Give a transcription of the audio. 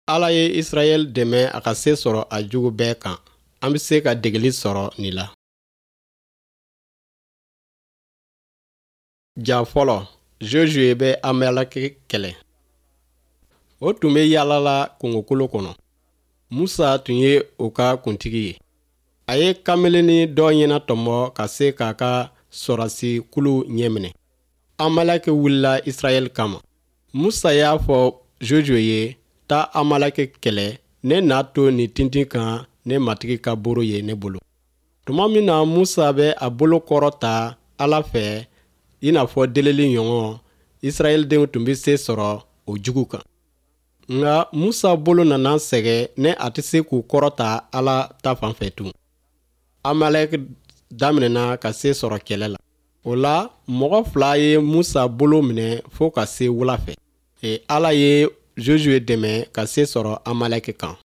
Ala ye Israɛl dɛmɛ a ka se sɔrɔ a jugu bɛɛ kan. An bɛ se ka degeli sɔrɔ nin la. Ja fɔlɔ, Josue bɛ Amaleki kɛlɛ. O tun bɛ yaalala kungokolo kɔnɔ. Musa tun ye o ka kuntigi ye. A ye kameleni dɔ ɲɛna tɔmɔ ka se k'a ka sɔrasi kulu ɲɛminɛ. Amaleki wulila Israɛl kama. Musa y'a fɔ Josue ye, taa Amaleki kɛlɛ, ne n'a to nin tintin kan ne matigi ka boro ye ne bolo. Tuma min na Musa bɛ a bolo kɔrɔ ta Ala fɛ, i n'a fɔ delili ɲɔgɔn, Israɛldenw tun bɛ se sɔrɔ o jugu kan. Nka Musa bolo nana sɛgɛ ne a tɛ se k'u kɔrɔ ta Ala ta fanfɛ tun. Amaleki daminɛna ka se sɔrɔ kɛlɛ la. O la, mɔgɔ 2 ye Musa bolo minɛ fo ka se wula fɛ. Ala ye Josue dɛmɛ ka se sɔrɔ Amaleki kan.